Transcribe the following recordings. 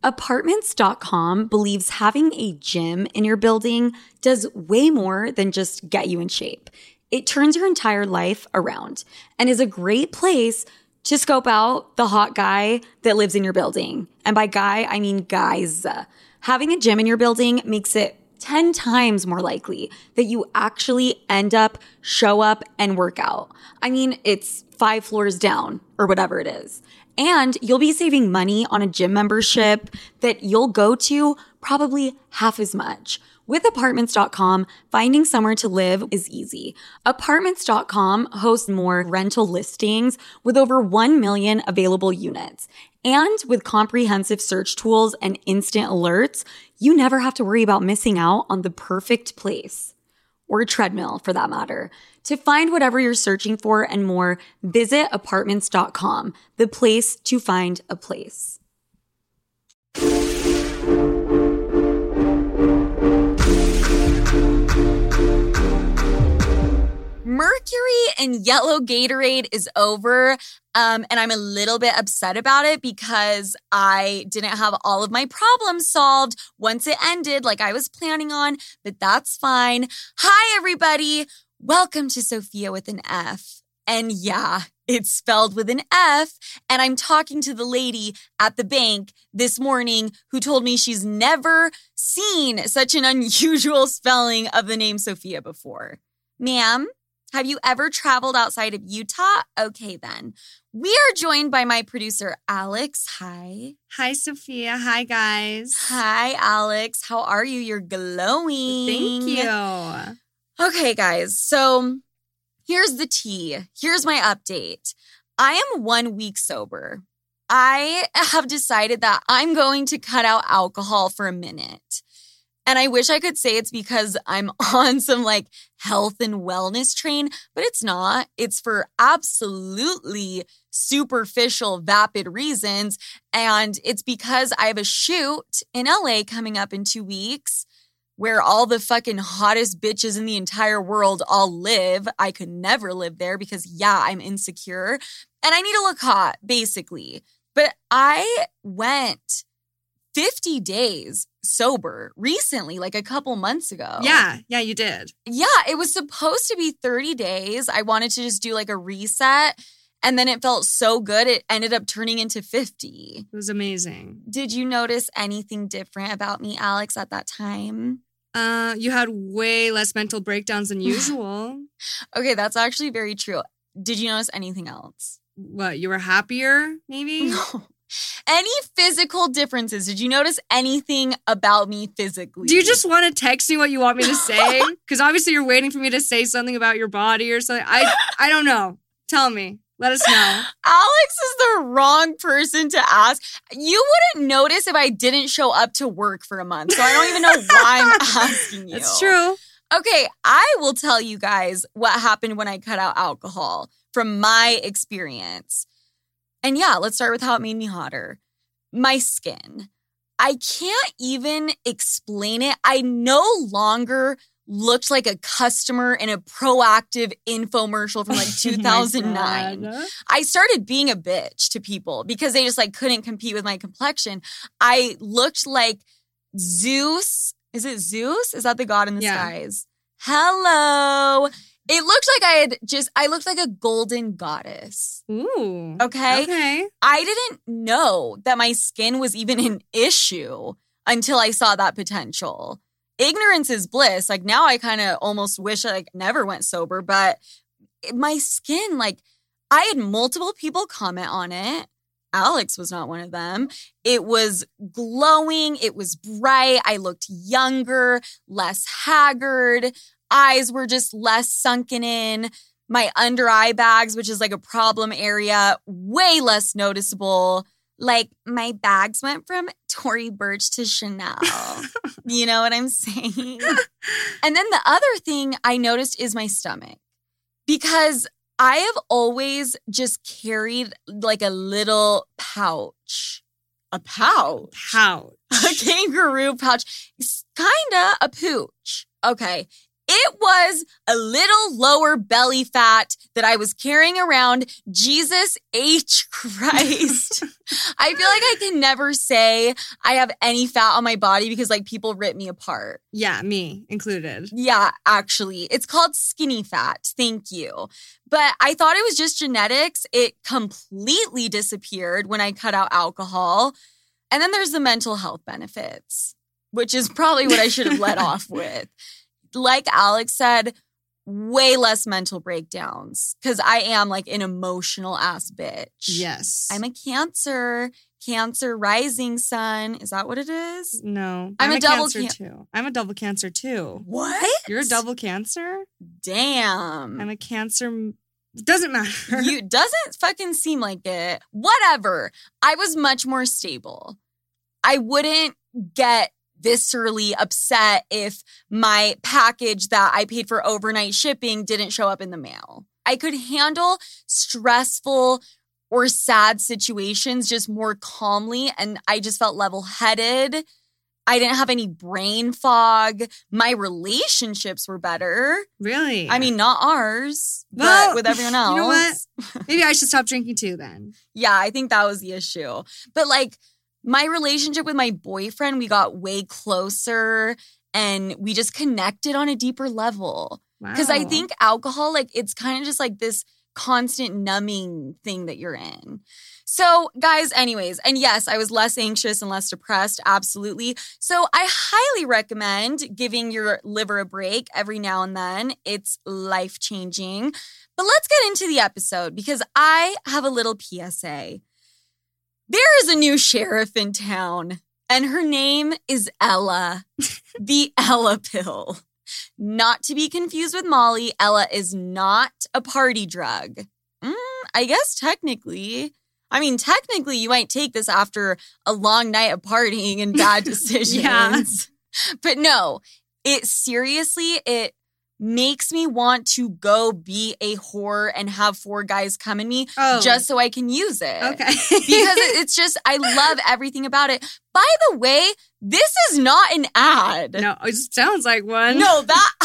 Apartments.com believes having a gym in your building does way more than just get you in shape. It turns your entire life around and is a great place to scope out the hot guy that lives in your building. And by guy, I mean guys. Having a gym in your building makes it 10 times more likely that you actually show up and work out. I mean, it's 5 floors down or whatever it is. And you'll be saving money on a gym membership that you'll go to probably half as much. With Apartments.com, finding somewhere to live is easy. Apartments.com hosts more rental listings with over 1 million available units. And with comprehensive search tools and instant alerts, you never have to worry about missing out on the perfect place. Or a treadmill, for that matter. To find whatever you're searching for and more, visit Apartments.com, the place to find a place. Mercury in yellow Gatorade is over, and I'm a little bit upset about it because I didn't have all of my problems solved once it ended like I was planning on, but that's fine. Hi, everybody. Welcome to Sophia with an F. And yeah, it's spelled with an F, and I'm talking to the lady at the bank this morning who told me she's never seen such an unusual spelling of the name Sophia before. Ma'am? Have you ever traveled outside of Utah? Okay, then. We are joined by my producer, Alex. Hi. Hi, Sophia. Hi, guys. Hi, Alex. How are you? You're glowing. Thank you. Okay, guys. So here's the tea. Here's my update. I am 1 week sober. I have decided that I'm going to cut out alcohol for a minute. And I wish I could say it's because I'm on some health and wellness train, but it's not. It's for absolutely superficial, vapid reasons. And it's because I have a shoot in LA coming up in 2 weeks where all the fucking hottest bitches in the entire world all live. I could never live there because, yeah, I'm insecure. And I need to look hot, basically. But I went 50 days sober recently, a couple months ago. Yeah, you did. Yeah, it was supposed to be 30 days. I wanted to just do a reset, and then it felt so good, it ended up turning into 50. It was amazing. Did you notice anything different about me, Alex, at that time? You had way less mental breakdowns than usual. Okay, that's actually very true. Did you notice anything else? What, you were happier, maybe? No. Any physical differences? Did you notice anything about me physically? Do you just want to text me what you want me to say? Because obviously you're waiting for me to say something about your body or something. I don't know. Tell me. Let us know. Alex is the wrong person to ask. You wouldn't notice if I didn't show up to work for a month. So I don't even know why I'm asking you. That's true. Okay, I will tell you guys what happened when I cut out alcohol from my experience. And yeah, let's start with how it made me hotter. My skin. I can't even explain it. I no longer looked like a customer in a Proactive infomercial from 2009. I started being a bitch to people because they just couldn't compete with my complexion. I looked like Zeus. Is it Zeus? Is that the god in the skies? Hello. It looked like I looked like a golden goddess. Ooh. Okay. I didn't know that my skin was even an issue until I saw that potential. Ignorance is bliss. Now I kind of almost wish I never went sober, but my skin, I had multiple people comment on it. Alex was not one of them. It was glowing. It was bright. I looked younger, less haggard. Eyes were just less sunken in. My under eye bags, which is a problem area, way less noticeable. My bags went from Tory Burch to Chanel. You know what I'm saying? And then the other thing I noticed is my stomach. Because I have always just carried a little pouch. A pouch? Pouch. A kangaroo pouch. Kinda a pooch. Okay. It It was a little lower belly fat that I was carrying around. Jesus H. Christ. I feel like I can never say I have any fat on my body because like people rip me apart. Yeah, me included. Yeah, actually. It's called skinny fat. Thank you. But I thought it was just genetics. It completely disappeared when I cut out alcohol. And then there's the mental health benefits, which is probably what I should have led off with. Like Alex said, way less mental breakdowns because I am like an emotional ass bitch. Yes. I'm a Cancer rising sun. Is that what it is? No. I'm a double Cancer too. I'm a double Cancer too. What? You're a double Cancer? Damn. I'm a Cancer. Doesn't matter. You doesn't fucking seem like it. Whatever. I was much more stable. I wouldn't get viscerally upset if my package that I paid for overnight shipping didn't show up in the mail. I could handle stressful or sad situations just more calmly, and I just felt level-headed. I didn't have any brain fog. My relationships were better. Really? I mean, not ours, Well, but with everyone else. You know what? Maybe I should stop drinking too then. Yeah, I think that was the issue. But like my relationship with my boyfriend, we got way closer and we just connected on a deeper level. Because I think alcohol, like it's kind of just like this constant numbing thing that you're in. So guys, anyways, and yes, I was less anxious and less depressed, absolutely. So I highly recommend giving your liver a break every now and then. It's life-changing. But let's get into the episode because I have a little PSA. There is a new sheriff in town, and her name is Ella, the Ella pill. Not to be confused with Molly, Ella is not a party drug. I guess technically you might take this after a long night of partying and bad decisions. Yeah. But no, it makes me want to go be a whore and have 4 guys come in me just so I can use it. Okay. Because it's just, I love everything about it. By the way, this is not an ad. No, it sounds like one. No,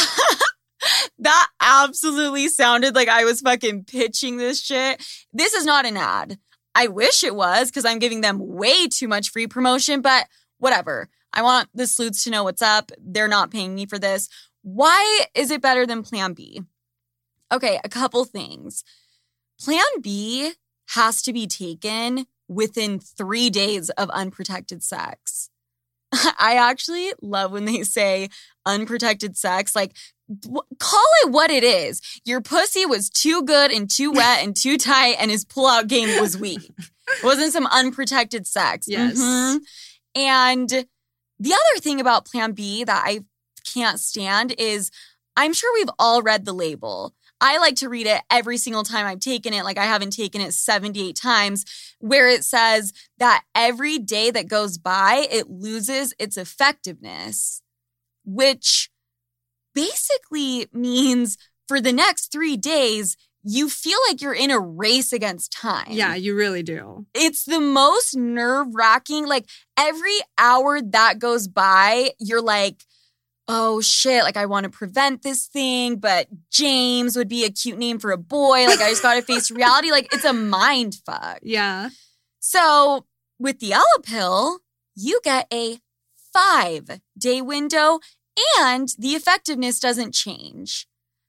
that absolutely sounded like I was fucking pitching this shit. This is not an ad. I wish it was because I'm giving them way too much free promotion, but whatever. I want the sleuths to know what's up. They're not paying me for this. Why is it better than Plan B? Okay, a couple things. Plan B has to be taken within 3 days of unprotected sex. I actually love when they say unprotected sex. Like, call it what it is. Your pussy was too good and too wet and too tight and his pullout game was weak. It wasn't some unprotected sex. Yes. Mm-hmm. And the other thing about Plan B that I can't stand is I'm sure we've all read the label. I like to read it every single time I've taken it. Like I haven't taken it 78 times where it says that every day that goes by, it loses its effectiveness, which basically means for the next 3 days, you feel like you're in a race against time. Yeah, you really do. It's the most nerve-wracking. Like every hour that goes by, you're like, oh shit, like I want to prevent this thing, but James would be a cute name for a boy. Like I just got to face reality. Like it's a mind fuck. Yeah. So with the Ella pill, you get a 5-day window and the effectiveness doesn't change.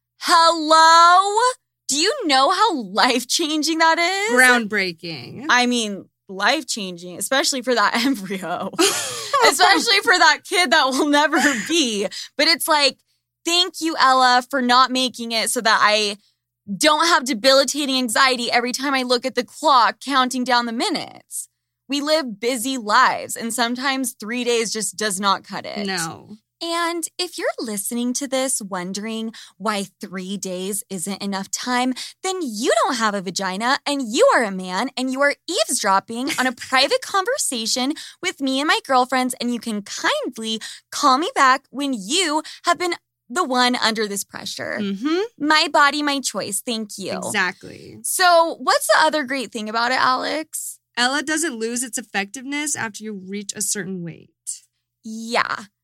Hello? Do you know how life-changing that is? Groundbreaking. I mean, life-changing, especially for that embryo. Especially for that kid that will never be. But it's like, thank you, Ella, for not making it so that I don't have debilitating anxiety every time I look at the clock counting down the minutes. We live busy lives, and sometimes 3 days just does not cut it. No. And if you're listening to this wondering why 3 days isn't enough time, then you don't have a vagina and you are a man and you are eavesdropping on a private conversation with me and my girlfriends, and you can kindly call me back when you have been the one under this pressure. Mm-hmm. My body, my choice. Thank you. Exactly. So what's the other great thing about it, Alex? Ella doesn't lose its effectiveness after you reach a certain weight. Yeah.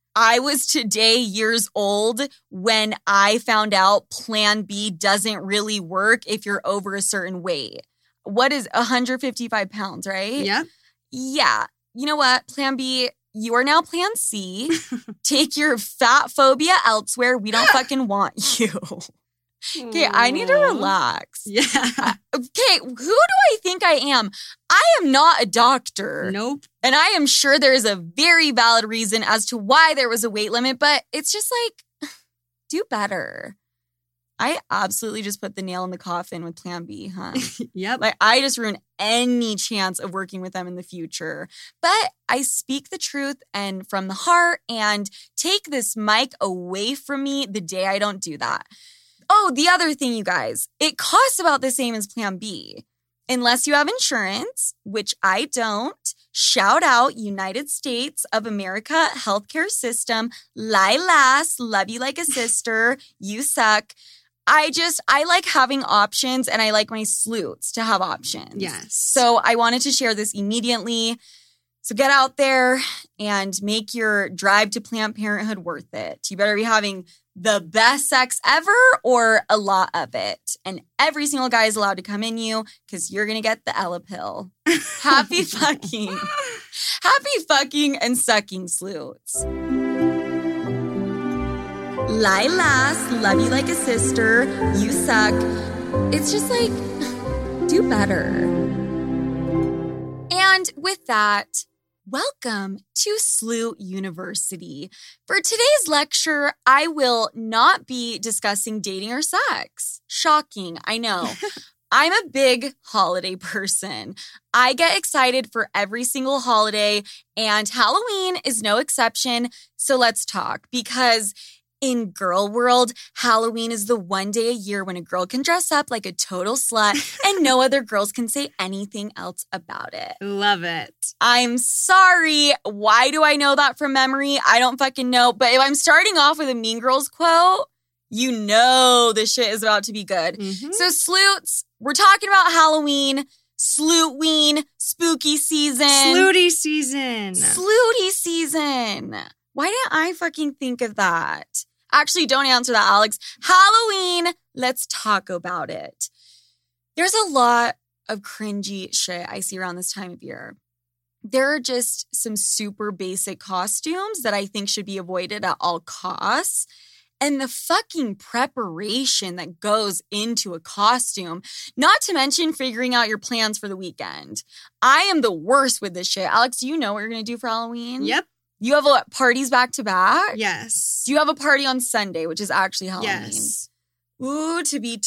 I was today years old when I found out Plan B doesn't really work if you're over a certain weight. What is 155 pounds, right? Yep. Yeah. You know what? Plan B, you are now Plan C. Take your fat phobia elsewhere. We don't fucking want you. Okay, I need to relax. Yeah. Okay, who do I think I am? I am not a doctor. Nope. And I am sure there is a very valid reason as to why there was a weight limit, but it's just like, do better. I absolutely just put the nail in the coffin with Plan B, huh? Yep. Like, I just ruined any chance of working with them in the future. But I speak the truth and from the heart and take this mic away from me the day I don't do that. Oh, the other thing, you guys, it costs about the same as Plan B. Unless you have insurance, which I don't. Shout out United States of America healthcare system. Lilas, love you like a sister. You suck. I like having options and I like my sleuths to have options. Yes. So I wanted to share this immediately. So get out there and make your drive to Planned Parenthood worth it. You better be having the best sex ever or a lot of it. And every single guy is allowed to come in you because you're going to get the Ella pill. Happy fucking. Happy fucking and sucking sleuths. Lilas, love you like a sister. You suck. It's just like, do better. And with that, welcome to SLU University. For today's lecture, I will not be discussing dating or sex. Shocking, I know. I'm a big holiday person. I get excited for every single holiday, and Halloween is no exception. So let's talk, because in girl world, Halloween is the one day a year when a girl can dress up like a total slut and no other girls can say anything else about it. Love it. I'm sorry. Why do I know that from memory? I don't fucking know. But if I'm starting off with a Mean Girls quote, you know this shit is about to be good. Mm-hmm. So sleuths, we're talking about Halloween, Slootween, spooky season. Slooty season. Slooty season. Why didn't I fucking think of that? Actually, don't answer that, Alex. Halloween, let's talk about it. There's a lot of cringy shit I see around this time of year. There are just some super basic costumes that I think should be avoided at all costs. And the fucking preparation that goes into a costume, not to mention figuring out your plans for the weekend. I am the worst with this shit. Alex, do you know what you're going to do for Halloween? Yep. You have what, parties back to back? Yes. Do you have a party on Sunday, which is actually Halloween? Yes. Ooh, to be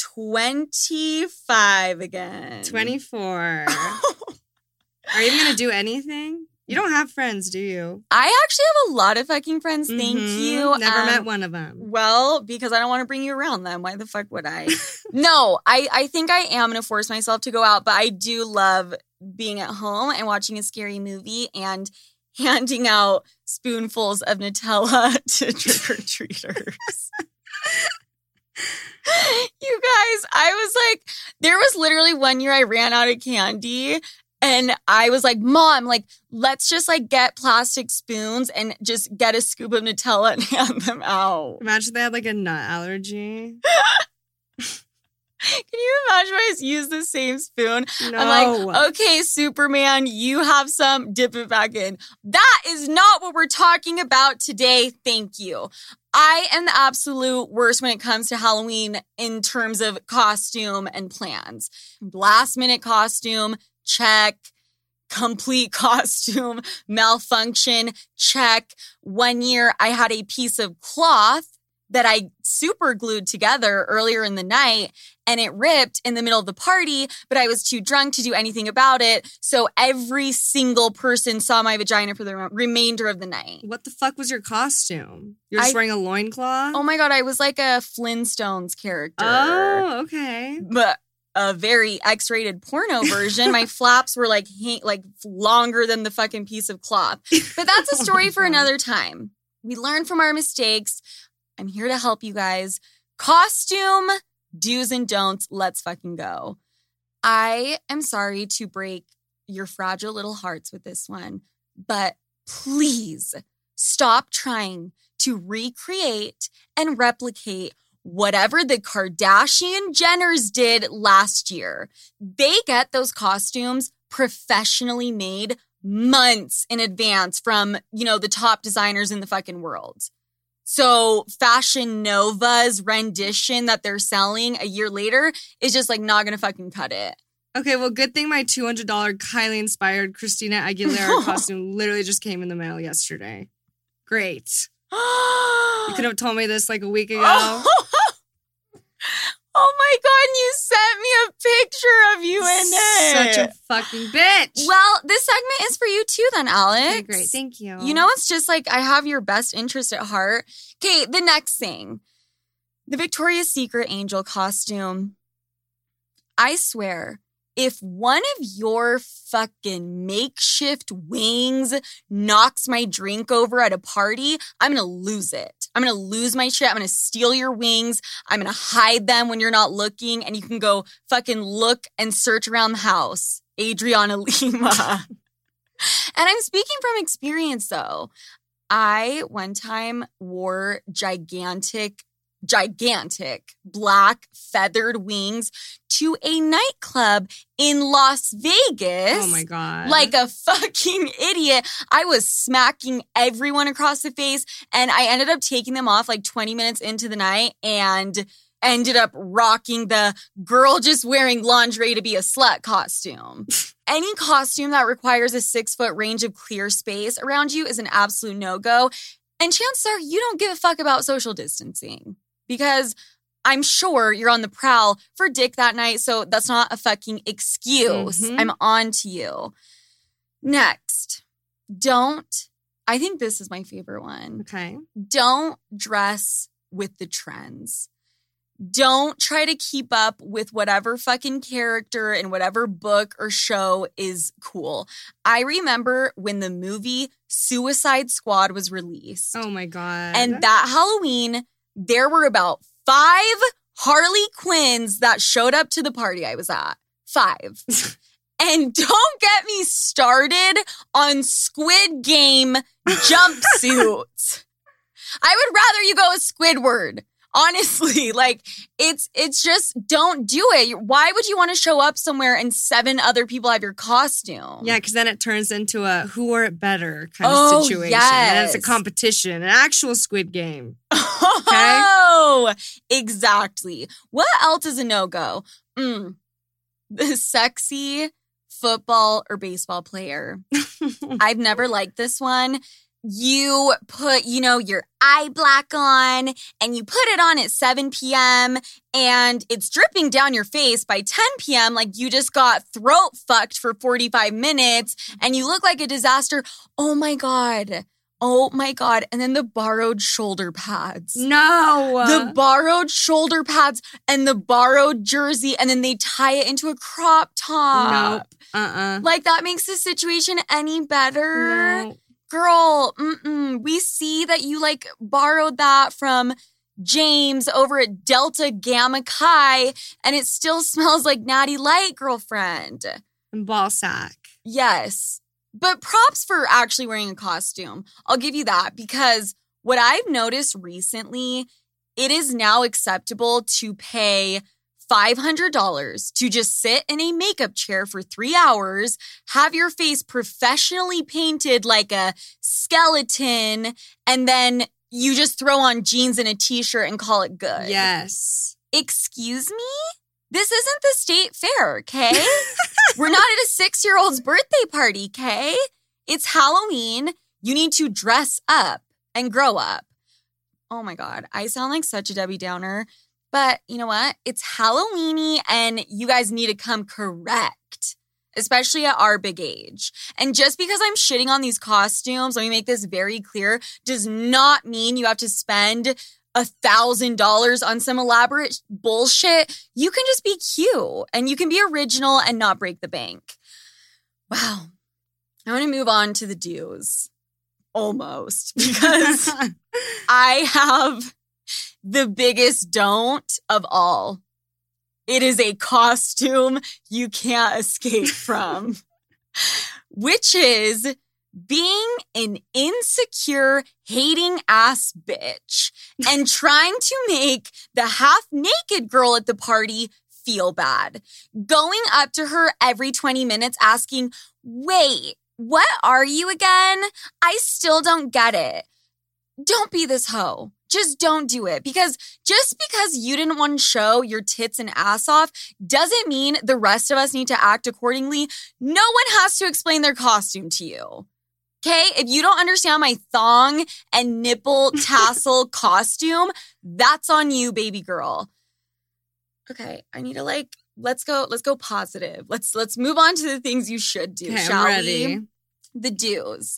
25 again. 24. Are you even going to do anything? You don't have friends, do you? I actually have a lot of fucking friends. Thank you. Never met one of them. Well, because I don't want to bring you around them. Why the fuck would I? No, I think I am going to force myself to go out, but I do love being at home and watching a scary movie and handing out spoonfuls of Nutella to trick-or-treaters. You guys, I was like, there was literally one year I ran out of candy and I was like, Mom, like, let's just like get plastic spoons and just get a scoop of Nutella and hand them out. Imagine they had like a nut allergy. Can you imagine I just use the same spoon? No. I'm like, okay, Superman, you have some, dip it back in. That is not what we're talking about today. Thank you. I am the absolute worst when it comes to Halloween in terms of costume and plans. Last minute costume, check. Complete costume malfunction, check. One year I had a piece of cloth that I super glued together earlier in the night and it ripped in the middle of the party, but I was too drunk to do anything about it. So every single person saw my vagina for the remainder of the night. What the fuck was your costume? You're just wearing a loincloth? Oh my God, I was like a Flintstones character. Oh, okay. But a very X-rated porno version. My flaps were like longer than the fucking piece of cloth. But that's a story for another time. We learn from our mistakes. I'm here to help you guys. Costume, do's and don'ts. Let's fucking go. I am sorry to break your fragile little hearts with this one, but please stop trying to recreate and replicate whatever the Kardashian Jenners did last year. They get those costumes professionally made months in advance from, the top designers in the fucking world. So Fashion Nova's rendition that they're selling a year later is just like not gonna fucking cut it. Okay, well, good thing my $200 Kylie-inspired Christina Aguilera costume literally just came in the mail yesterday. Great. You could have told me this like a week ago. Oh my God, and you sent me a picture of you in it. Such a fucking bitch. Well, this segment is for you too then, Alex. Okay, great. Thank you. It's just like I have your best interest at heart. Okay, the next thing. The Victoria's Secret angel costume. I swear, if one of your fucking makeshift wings knocks my drink over at a party, I'm going to lose it. I'm going to lose my shit. I'm going to steal your wings. I'm going to hide them when you're not looking, and you can go fucking look and search around the house. Adriana Lima. And I'm speaking from experience, though. I, one time, wore gigantic black feathered wings to a nightclub in Las Vegas. Oh my God. Like a fucking idiot. I was smacking everyone across the face, and I ended up taking them off like 20 minutes into the night and ended up rocking the girl just wearing lingerie to be a slut costume. Any costume that requires a 6-foot range of clear space around you is an absolute no-go. And chances are you don't give a fuck about social distancing. Because I'm sure you're on the prowl for dick that night, so that's not a fucking excuse. Mm-hmm. I'm on to you. Next, I think this is my favorite one. Okay. Don't dress with the trends. Don't try to keep up with whatever fucking character in whatever book or show is cool. I remember when the movie Suicide Squad was released. Oh my God. And that Halloween, there were about 5 Harley Quinns that showed up to the party I was at. 5. And don't get me started on Squid Game jumpsuits. I would rather you go with Squidward. Honestly, like, it's just, don't do it. Why would you want to show up somewhere and 7 other people have your costume? Yeah, because then it turns into a who wore it better kind of situation. Yes. And it's a competition, an actual Squid Game. Oh, exactly. What else is a no-go? The sexy football or baseball player. I've never liked this one. You put, your eye black on, and you put it on at 7 p.m. and it's dripping down your face by 10 p.m. like you just got throat fucked for 45 minutes and you look like a disaster. Oh my God. And then the borrowed shoulder pads. No. The borrowed shoulder pads and the borrowed jersey, and then they tie it into a crop top. Nope. Like, that makes the situation any better. No. Girl, we see that you borrowed that from James over at Delta Gamma Chi, and it still smells like Natty Light, girlfriend. And ball sack. Yes. But props for actually wearing a costume. I'll give you that, because what I've noticed recently, it is now acceptable to pay $500 to just sit in a makeup chair for 3 hours, have your face professionally painted like a skeleton, and then you just throw on jeans and a t-shirt and call it good. Yes. Excuse me? This isn't the state fair, okay? We're not at a 6-year-old's birthday party, okay? It's Halloween. You need to dress up and grow up. Oh my God, I sound like such a Debbie Downer. But you know what? It's Halloween-y, and you guys need to come correct, especially at our big age. And just because I'm shitting on these costumes, let me make this very clear, does not mean you have to spend $1,000 on some elaborate bullshit. You can just be cute, and you can be original and not break the bank. Wow. I want to move on to the do's. Almost. Because I have the biggest don't of all. It is a costume you can't escape from, which is being an insecure, hating ass bitch and trying to make the half-naked girl at the party feel bad. Going up to her every 20 minutes asking, wait, what are you again? I still don't get it. Don't be this hoe. Just don't do it. Because just because you didn't want to show your tits and ass off doesn't mean the rest of us need to act accordingly. No one has to explain their costume to you. Okay? If you don't understand my thong and nipple tassel costume, that's on you, baby girl. Okay, I need to let's go positive. Let's move on to the things you should do, shall we? The do's.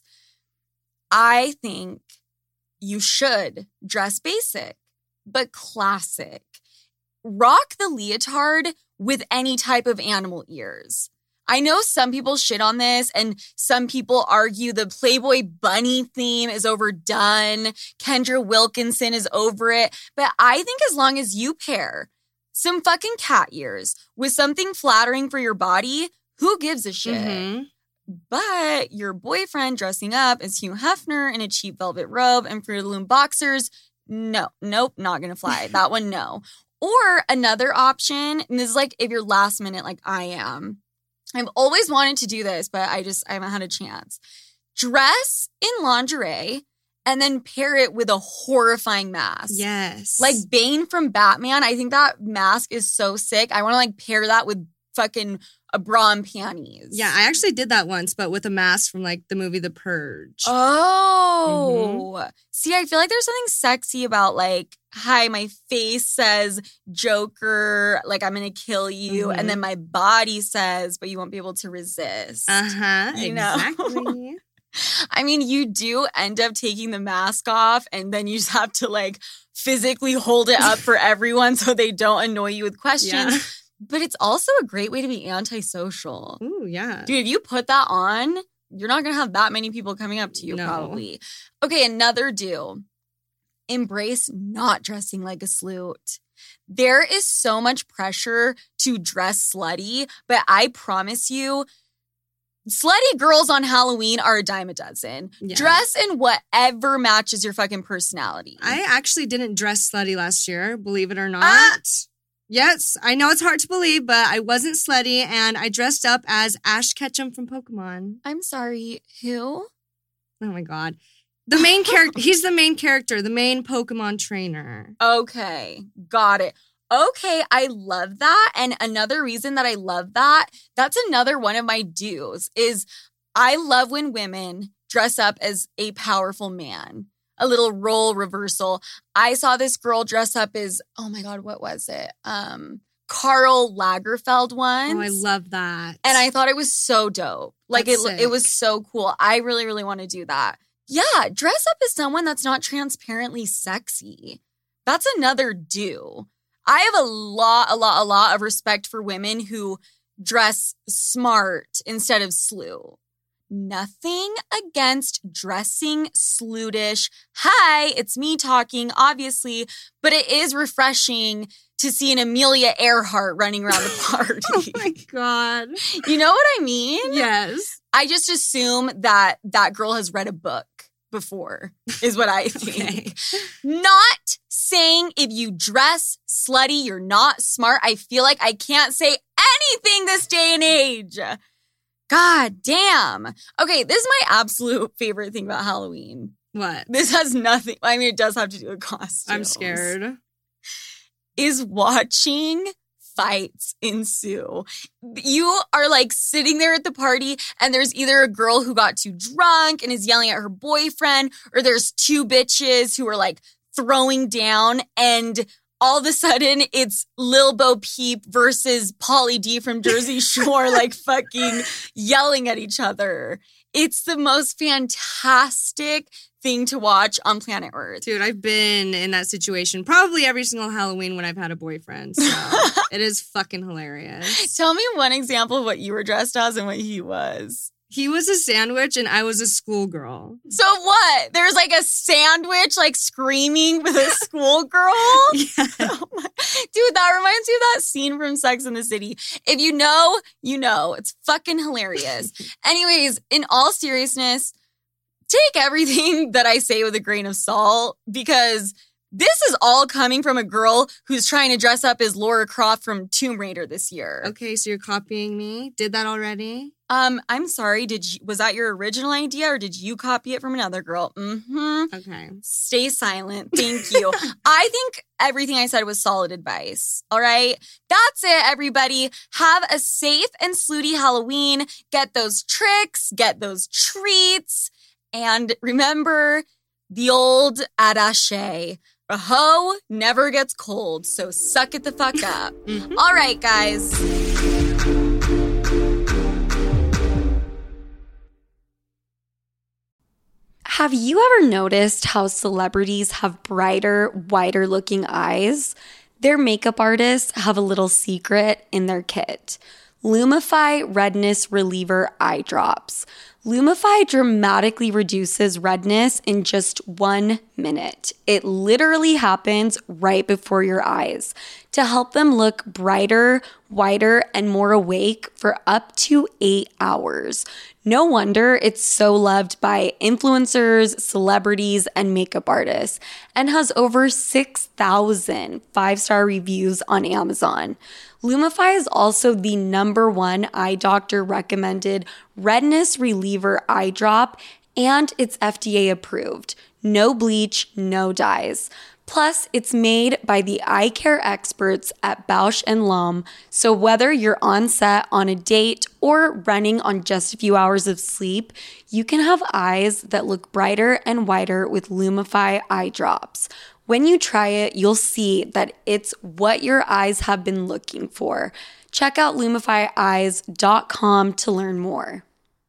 I think you should dress basic, but classic. Rock the leotard with any type of animal ears. I know some people shit on this and some people argue the Playboy bunny theme is overdone. Kendra Wilkinson is over it. But I think as long as you pair some fucking cat ears with something flattering for your body, who gives a shit? Mm-hmm. But your boyfriend dressing up as Hugh Hefner in a cheap velvet robe and Fruit of the Loom boxers, nope, not gonna fly. That one, no. Or another option, and this is like if you're last minute like I am. I've always wanted to do this, but I haven't had a chance. Dress in lingerie and then pair it with a horrifying mask. Yes. Like Bane from Batman. I think that mask is so sick. I want to pair that with fucking a bra and panties. Yeah, I actually did that once, but with a mask from the movie The Purge. Oh. Mm-hmm. See, I feel like there's something sexy about hi, my face says Joker, I'm going to kill you. Mm-hmm. And then my body says, but you won't be able to resist. Uh-huh, exactly. I mean, you do end up taking the mask off and then you just have to physically hold it up for everyone so they don't annoy you with questions. Yeah. But it's also a great way to be antisocial. Ooh, yeah. Dude, if you put that on, you're not going to have that many people coming up to you probably. Okay, another do. Embrace not dressing like a sleut. There is so much pressure to dress slutty, but I promise you, slutty girls on Halloween are a dime a dozen. Yeah. Dress in whatever matches your fucking personality. I actually didn't dress slutty last year, believe it or not. Yes, I know it's hard to believe, but I wasn't slutty, and I dressed up as Ash Ketchum from Pokemon. I'm sorry, who? Oh my God. The main character, he's the main character, the main Pokemon trainer. Okay, got it. Okay, I love that. And another reason that I love that, that's another one of my do's, is I love when women dress up as a powerful man. A little role reversal. I saw this girl dress up as, oh my God, what was it? Karl Lagerfeld once. Oh, I love that. And I thought it was so dope. It was so cool. I really, really want to do that. Yeah, dress up as someone that's not transparently sexy. That's another do. I have a lot of respect for women who dress smart instead of slew. Nothing against dressing slutish. Hi, it's me talking, obviously, but it is refreshing to see an Amelia Earhart running around the party. Oh my God. You know what I mean? Yes. I just assume that girl has read a book before, is what I think. Okay. Not saying if you dress slutty, you're not smart. I feel like I can't say anything this day and age. God damn. Okay, this is my absolute favorite thing about Halloween. What? This has nothing, I mean, it does have to do with costumes. I'm scared. Is watching fights ensue. You are sitting there at the party and there's either a girl who got too drunk and is yelling at her boyfriend, or there's two bitches who are throwing down, and all of a sudden, it's Lil Bo Peep versus Pauly D from Jersey Shore, fucking yelling at each other. It's the most fantastic thing to watch on planet Earth. Dude, I've been in that situation probably every single Halloween when I've had a boyfriend. So it is fucking hilarious. Tell me one example of what you were dressed as and what he was. He was a sandwich and I was a schoolgirl. So what? There's a sandwich screaming with a schoolgirl? Yeah. Oh my. Dude, that reminds me of that scene from Sex and the City. If you know, you know. It's fucking hilarious. Anyways, in all seriousness, take everything that I say with a grain of salt, because this is all coming from a girl who's trying to dress up as Lara Croft from Tomb Raider this year. Okay, so you're copying me? Did that already? I'm sorry. Was that your original idea, or did you copy it from another girl? Mm-hmm. Okay. Stay silent. Thank you. I think everything I said was solid advice. All right. That's it, everybody. Have a safe and slutty Halloween. Get those tricks, get those treats, and remember the old adage. A hoe never gets cold, so suck it the fuck up. All right, guys. Have you ever noticed how celebrities have brighter, whiter looking eyes? Their makeup artists have a little secret in their kit. Lumify Redness Reliever Eye Drops. Lumify dramatically reduces redness in just 1 minute. It literally happens right before your eyes to help them look brighter, whiter, and more awake for up to 8 hours. No wonder it's so loved by influencers, celebrities, and makeup artists, and has over 6,000 5-star reviews on Amazon. Lumify is also the #1 eye doctor recommended redness reliever eye drop, and it's FDA approved. No bleach, no dyes. Plus, it's made by the eye care experts at Bausch & Lomb, so whether you're on set, on a date, or running on just a few hours of sleep, you can have eyes that look brighter and whiter with Lumify eye drops. When you try it, you'll see that it's what your eyes have been looking for. Check out LumifyEyes.com to learn more.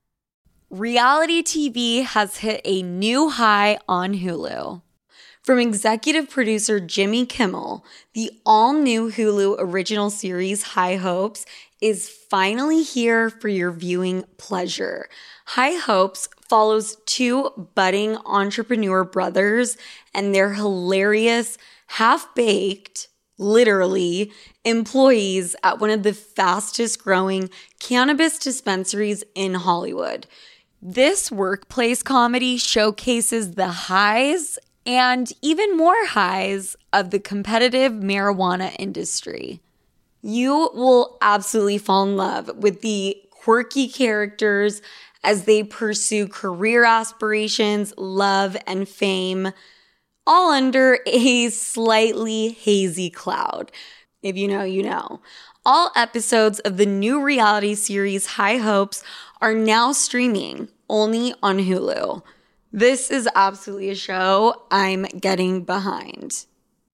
Reality TV has hit a new high on Hulu. From executive producer Jimmy Kimmel, the all-new Hulu original series High Hopes is finally here for your viewing pleasure. High Hopes follows 2 budding entrepreneur brothers and their hilarious, half-baked, literally, employees at one of the fastest-growing cannabis dispensaries in Hollywood. This workplace comedy showcases the highs and even more highs of the competitive marijuana industry. You will absolutely fall in love with the quirky characters as they pursue career aspirations, love, and fame, all under a slightly hazy cloud. If you know, you know. All episodes of the new reality series High Hopes are now streaming only on Hulu. This is absolutely a show I'm getting behind.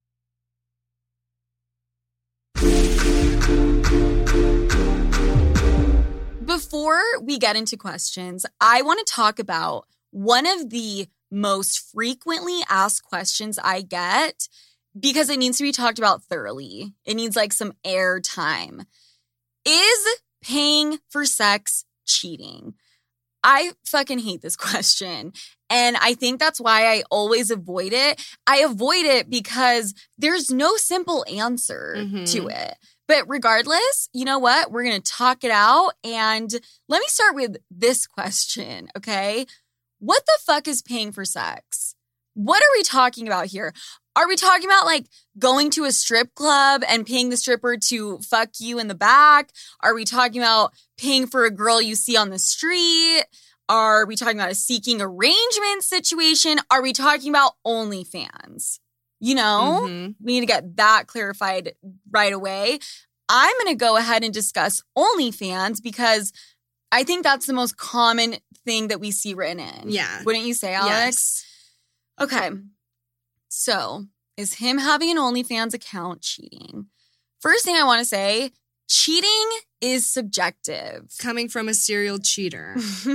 Before we get into questions, I want to talk about one of the most frequently asked questions I get, because it needs to be talked about thoroughly. It needs like some air time. Is paying for sex cheating? I fucking hate this question. And I think that's why I always avoid it. I avoid it because there's no simple answer to it. But regardless, you know what? We're going to talk it out. And let me start with this question, okay? What the fuck is paying for sex? What are we talking about here? Are we talking about like going to a strip club and paying the stripper to fuck you in the back? Are we talking about paying for a girl you see on the street? Are we talking about a seeking arrangement situation? Are we talking about OnlyFans? You know, we need to get that clarified right away. I'm going to go ahead and discuss OnlyFans because I think that's the most common thing that we see written in. Yeah. Wouldn't you say, Alex? Yes. Okay. So, is him having an OnlyFans account cheating? First thing I want to say, cheating is subjective. Coming from a serial cheater.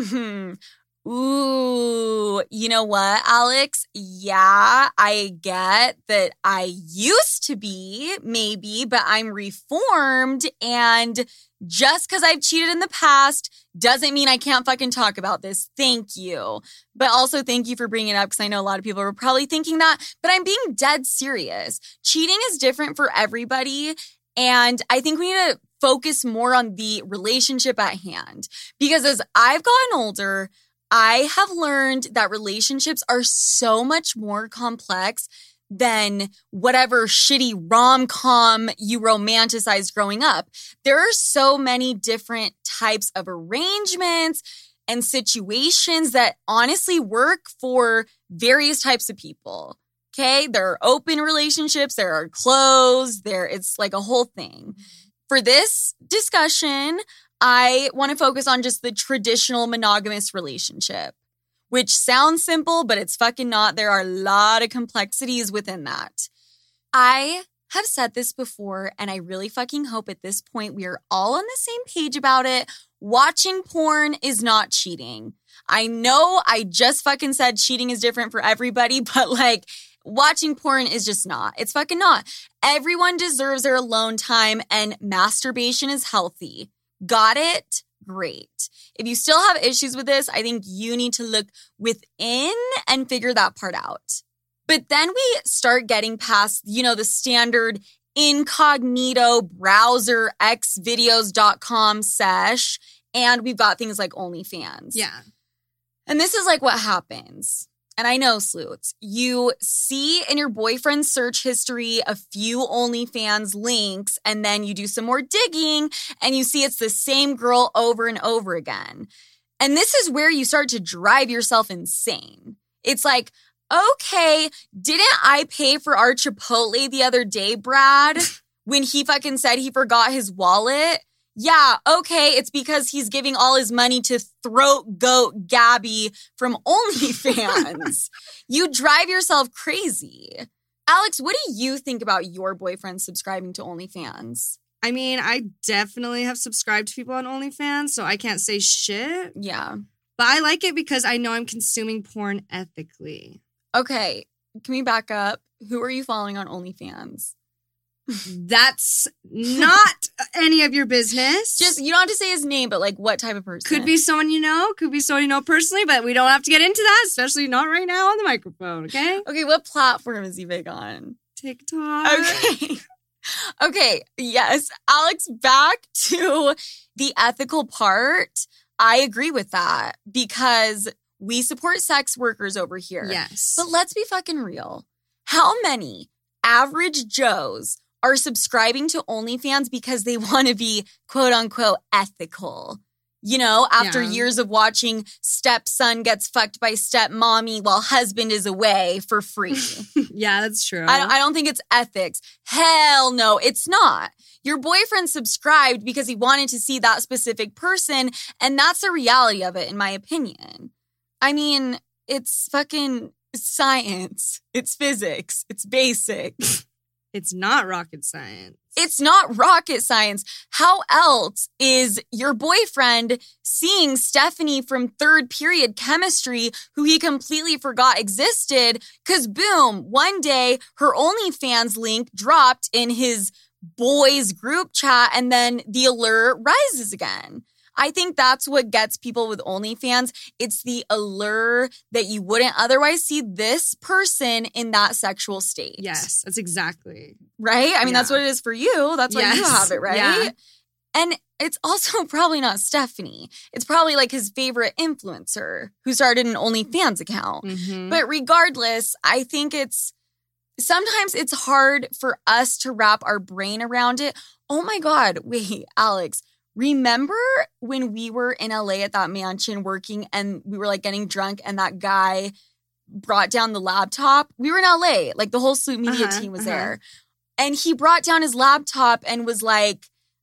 Ooh, you know what, Alex? Yeah, I get that I used to be, maybe, but I'm reformed. And just because I've cheated in the past doesn't mean I can't fucking talk about this. Thank you. But also thank you for bringing it up because I know a lot of people are probably thinking that, but I'm being dead serious. Cheating is different for everybody. And I think we need to focus more on the relationship at hand. Because as I've gotten older, I have learned that relationships are so much more complex than whatever shitty rom-com you romanticized growing up. There are so many different types of arrangements and situations that honestly work for various types of people. Okay? There are open relationships, there are closed, it's like a whole thing. For this discussion, I want to focus on just the traditional monogamous relationship, which sounds simple, but it's fucking not. There are a lot of complexities within that. I have said this before, and I really fucking hope at this point we are all on the same page about it. Watching porn is not cheating. I know I just fucking said cheating is different for everybody, but like watching porn is just not. It's fucking not. Everyone deserves their alone time, and masturbation is healthy. Got it? Great. If you still have issues with this, I think you need to look within and figure that part out. But then we start getting past, the standard incognito browser xvideos.com sesh, and we've got things like OnlyFans. Yeah. And this is like what happens. And I know, Sleuths, you see in your boyfriend's search history a few OnlyFans links, and then you do some more digging, and you see it's the same girl over and over again. And this is where you start to drive yourself insane. It's like, okay, didn't I pay for our Chipotle the other day, Brad, when he fucking said he forgot his wallet? Yeah, okay, it's because he's giving all his money to throat goat Gabby from OnlyFans. You drive yourself crazy. Alex, what do you think about your boyfriend subscribing to OnlyFans? I mean, I definitely have subscribed to people on OnlyFans, so I can't say shit. Yeah. But I like it because I know I'm consuming porn ethically. Okay, can we back up? Who are you following on OnlyFans? That's not any of your business. Just, you don't have to say his name, but like what type of person? Could be someone you know, could be someone you know personally, but we don't have to get into that, especially not right now on the microphone, okay? Okay, what platform is he big on? TikTok. Okay. Okay, yes. Alex, back to the ethical part. I agree with that because we support sex workers over here. Yes. But let's be fucking real. How many average Joes are subscribing to OnlyFans because they want to be quote unquote ethical? After years of watching stepson gets fucked by stepmommy while husband is away for free. Yeah, that's true. I don't think it's ethics. Hell no, it's not. Your boyfriend subscribed because he wanted to see that specific person, and that's the reality of it, in my opinion. I mean, it's fucking science. It's physics. It's basic. It's not rocket science. It's not rocket science. How else is your boyfriend seeing Stephanie from third period chemistry, who he completely forgot existed? Because boom, one day her OnlyFans link dropped in his boys group chat, and then the allure rises again. I think that's what gets people with OnlyFans. It's the allure that you wouldn't otherwise see this person in that sexual state. Yes, that's exactly. Right? I mean, that's what it is for you. That's why you have it, right? Yeah. And it's also probably not Stephanie. It's probably like his favorite influencer who started an OnlyFans account. Mm-hmm. But regardless, I think sometimes it's hard for us to wrap our brain around it. Oh my God, wait, Alex. Remember when we were in LA at that mansion working and we were like getting drunk and that guy brought down the laptop? We were in LA, like the whole Sloop Media team was there. And he brought down his laptop and was like,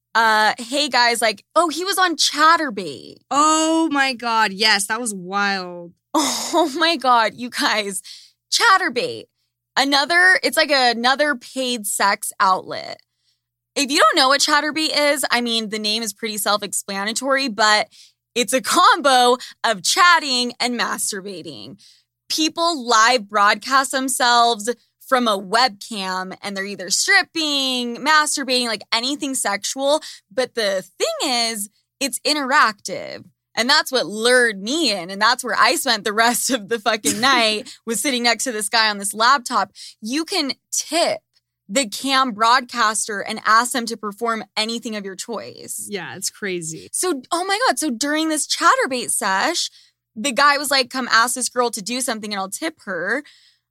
hey guys, like, oh, he was on Chatterbait. Oh my God, yes, that was wild. Oh my God, you guys, Chatterbait. It's like another paid sex outlet. If you don't know what Chatterbait is, I mean, the name is pretty self-explanatory, but it's a combo of chatting and masturbating. People live broadcast themselves from a webcam, and they're either stripping, masturbating, like anything sexual. But the thing is, it's interactive. And that's what lured me in. And that's where I spent the rest of the fucking night, was sitting next to this guy on this laptop. You can tip the cam broadcaster and ask them to perform anything of your choice. Yeah, it's crazy. So, oh my God. So during this Chatterbait sesh, the guy was like, come ask this girl to do something and I'll tip her.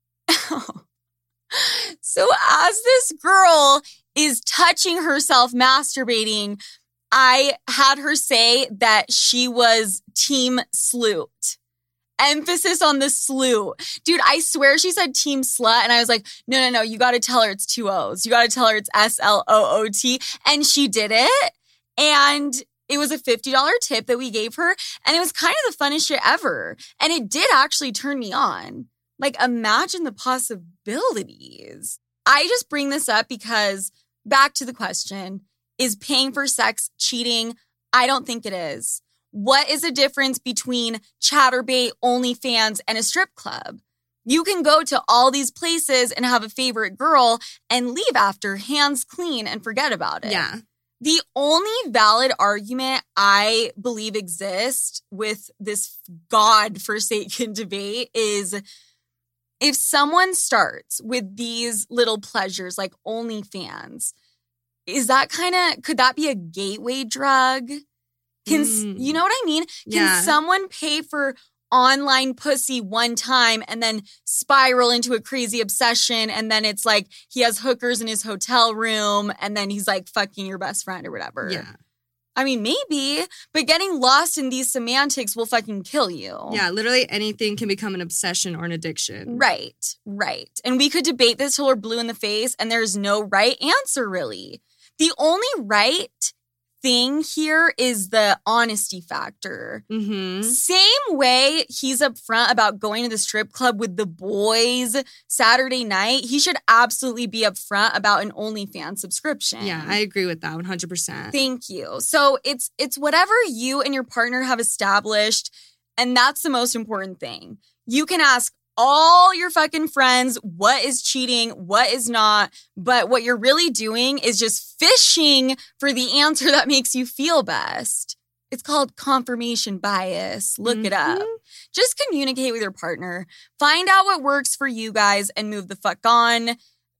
So as this girl is touching herself, masturbating, I had her say that she was team slut. Emphasis on the slut. Dude, I swear she said team slut. And I was like, no. You got to tell her it's 2 O's. You got to tell her it's SLOOT. And she did it. And it was a $50 tip that we gave her. And it was kind of the funnest shit ever. And it did actually turn me on. Like, imagine the possibilities. I just bring this up because, back to the question, is paying for sex cheating? I don't think it is. What is the difference between Chaturbate, OnlyFans, and a strip club? You can go to all these places and have a favorite girl and leave after, hands clean, and forget about it. Yeah. The only valid argument I believe exists with this God-forsaken debate is if someone starts with these little pleasures like OnlyFans, is that could that be a gateway drug? You know what I mean? Can someone pay for online pussy one time and then spiral into a crazy obsession? And then it's like he has hookers in his hotel room and then he's like fucking your best friend or whatever. Yeah. I mean, maybe, but getting lost in these semantics will fucking kill you. Yeah, literally anything can become an obsession or an addiction. Right. And we could debate this till we're blue in the face and there's no right answer, really. The only right thing here is the honesty factor. Mm-hmm. Same way he's upfront about going to the strip club with the boys Saturday night, he should absolutely be upfront about an OnlyFans subscription. Yeah, I agree with that 100%. Thank you. So it's whatever you and your partner have established, and that's the most important thing. You can ask all your fucking friends what is cheating, what is not, but what you're really doing is just fishing for the answer that makes you feel best. It's called confirmation bias. Look it up. Just communicate with your partner. Find out what works for you guys and move the fuck on.